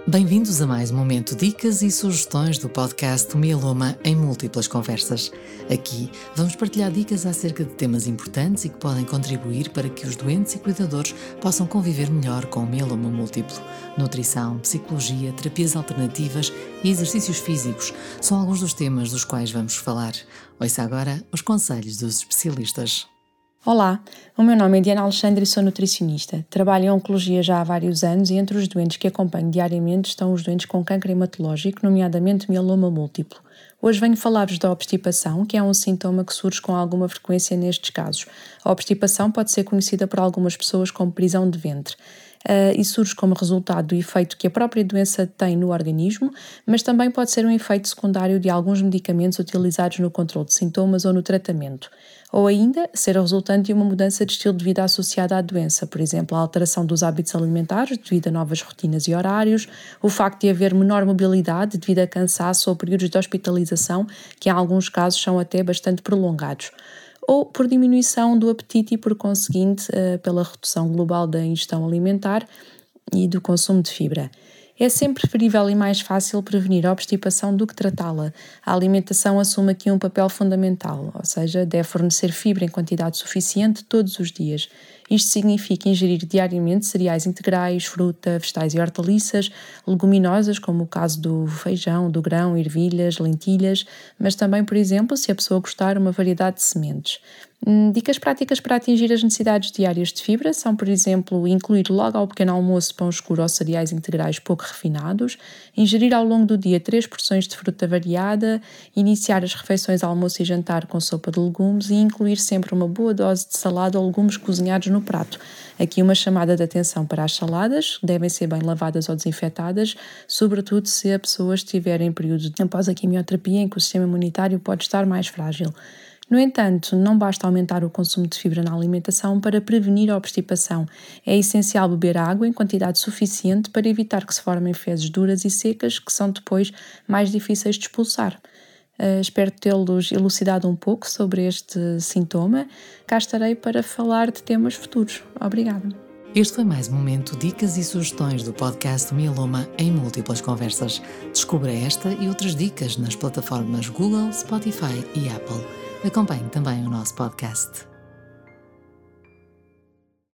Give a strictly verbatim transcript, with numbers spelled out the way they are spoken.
Bem-vindos a mais um momento dicas e sugestões do podcast Mieloma em Múltiplas Conversas. Aqui vamos partilhar dicas acerca de temas importantes e que podem contribuir para que os doentes e cuidadores possam conviver melhor com o mieloma múltiplo. Nutrição, psicologia, terapias alternativas e exercícios físicos são alguns dos temas dos quais vamos falar. Ouça agora os conselhos dos especialistas. Olá, o meu nome é Diana Alexandre e sou nutricionista. Trabalho em oncologia já há vários anos e entre os doentes que acompanho diariamente estão os doentes com cancro hematológico, nomeadamente mieloma múltiplo. Hoje venho falar-vos da obstipação, que é um sintoma que surge com alguma frequência nestes casos. A obstipação pode ser conhecida por algumas pessoas como prisão de ventre. Uh, e surge como resultado do efeito que a própria doença tem no organismo, mas também pode ser um efeito secundário de alguns medicamentos utilizados no controle de sintomas ou no tratamento. Ou ainda, ser a resultante de uma mudança de estilo de vida associada à doença, por exemplo, a alteração dos hábitos alimentares devido a novas rotinas e horários, o facto de haver menor mobilidade devido a cansaço ou períodos de hospitalização, que em alguns casos são até bastante prolongados, ou por diminuição do apetite e, por conseguinte, pela redução global da ingestão alimentar e do consumo de fibra. É sempre preferível e mais fácil prevenir a obstipação do que tratá-la. A alimentação assume aqui um papel fundamental, ou seja, deve fornecer fibra em quantidade suficiente todos os dias. Isto significa ingerir diariamente cereais integrais, fruta, vegetais e hortaliças, leguminosas, como o caso do feijão, do grão, ervilhas, lentilhas, mas também, por exemplo, se a pessoa gostar, uma variedade de sementes. Dicas práticas para atingir as necessidades diárias de fibra são, por exemplo, incluir logo ao pequeno almoço pão escuro ou cereais integrais pouco refinados, ingerir ao longo do dia três porções de fruta variada, iniciar as refeições almoço e jantar com sopa de legumes e incluir sempre uma boa dose de salada ou legumes cozinhados no prato. Aqui uma chamada de atenção para as saladas, que devem ser bem lavadas ou desinfetadas, sobretudo se a pessoa estiver em período após a quimioterapia em que o sistema imunitário pode estar mais frágil. No entanto, não basta aumentar o consumo de fibra na alimentação para prevenir a obstipação. É essencial beber água em quantidade suficiente para evitar que se formem fezes duras e secas que são depois mais difíceis de expulsar. Uh, espero tê-los elucidado um pouco sobre este sintoma. Cá estarei para falar de temas futuros. Obrigada. Este foi mais um momento dicas e sugestões do podcast Mieloma em Múltiplas Conversas. Descubra esta e outras dicas nas plataformas Google, Spotify e Apple. Acompanhe também o nosso podcast.